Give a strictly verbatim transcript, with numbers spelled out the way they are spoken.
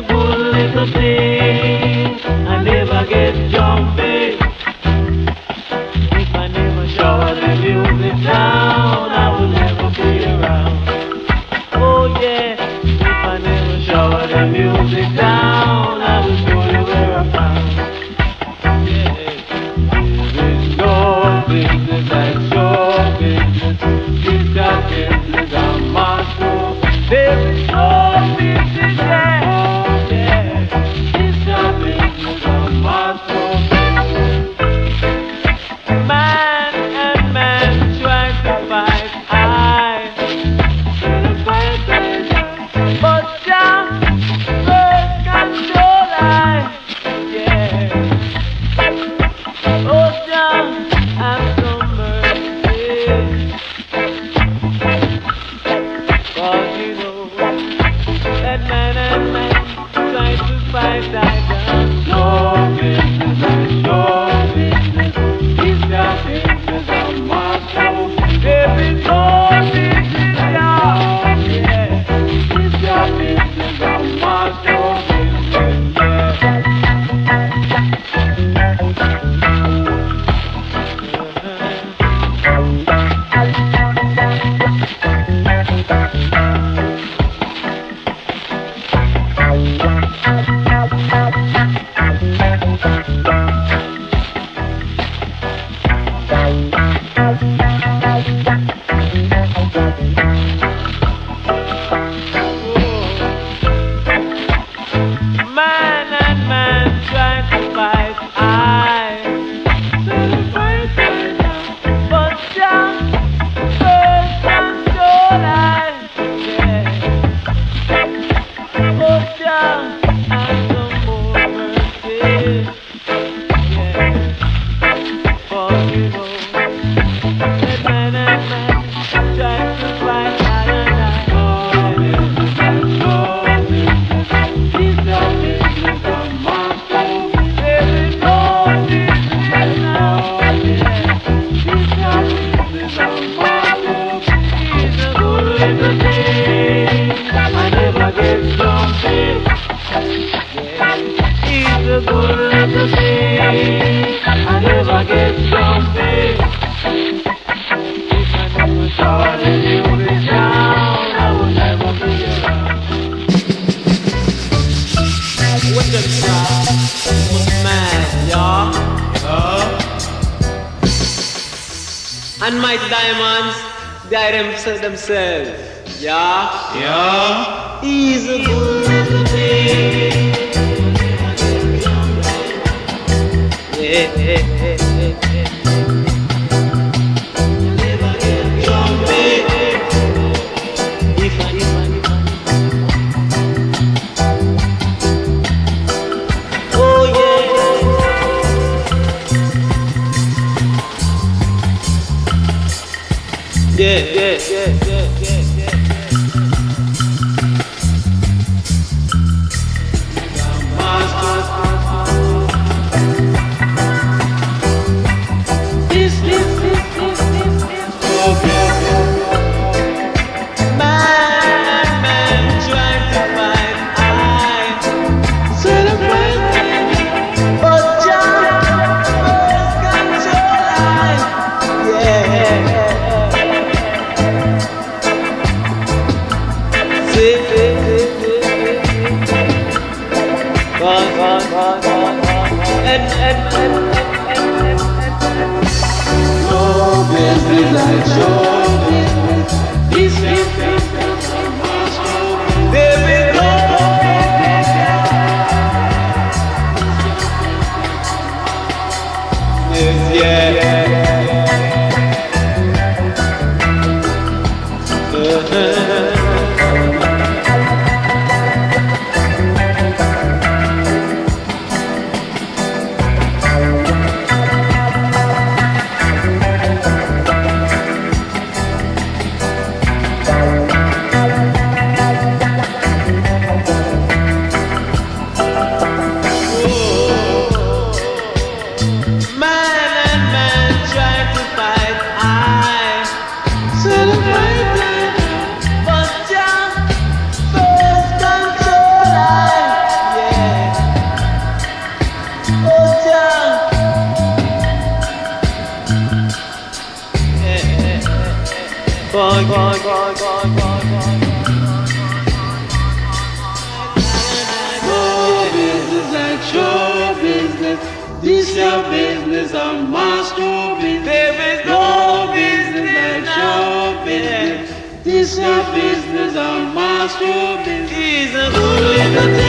good little thing. I never get jumpy. If I never shower the music down, I will never be around. Oh yeah, if I never shower the music down, I will surely wear a frown. Yeah, there's no business like show business. This got business on my soul. There is no business there. Yeah, this got business on my soul. Man and man trying to fight. I should have fight, but Jah first control I. Yeah. Oh Jah, have some mercy. Cause you know that man and man try to fight. I just show business and show business. It's the business of my soul. There is no business, yeah. Yeah. It's the business of my soul. Business, yeah. Man and man trying to fight. I said a fight, but Jah first control I. Yeah. Oh Jah, have some more mercy. Yeah. For you know that man and man trying to fight. I and I. Oh, business and show business. It's the business of my soul. There is no business now. Yeah. It's the business of my soul. It's a good little thing. I never get jumpy. Yeah. It's a good little thing. I never get jumpy. If I never saw the music down, I would never be around. What the crowd was mad, y'all. And my diamonds, they themselves, themselves, yeah. Yeah. He's a good little thing. Yeah, yeah, yeah, yeah. Never get jumpy. If I, if I, if I. Oh yeah. Yeah, yeah, yeah, yeah, yeah, yeah. This, this, this, this, this, this. Oh, yeah, yeah. Man, man, trying to find I celebrate, but Jah first control I. Yeah. God, God, God, God, God, and, and, and, and, and, and, and. No business like show business. This is business of my soul. There is no business. Yes, yeah, yeah, yeah. Uh-huh. No business like show business. This your business, a master business. There is No no business like show business. This your business, a master business. Jesus,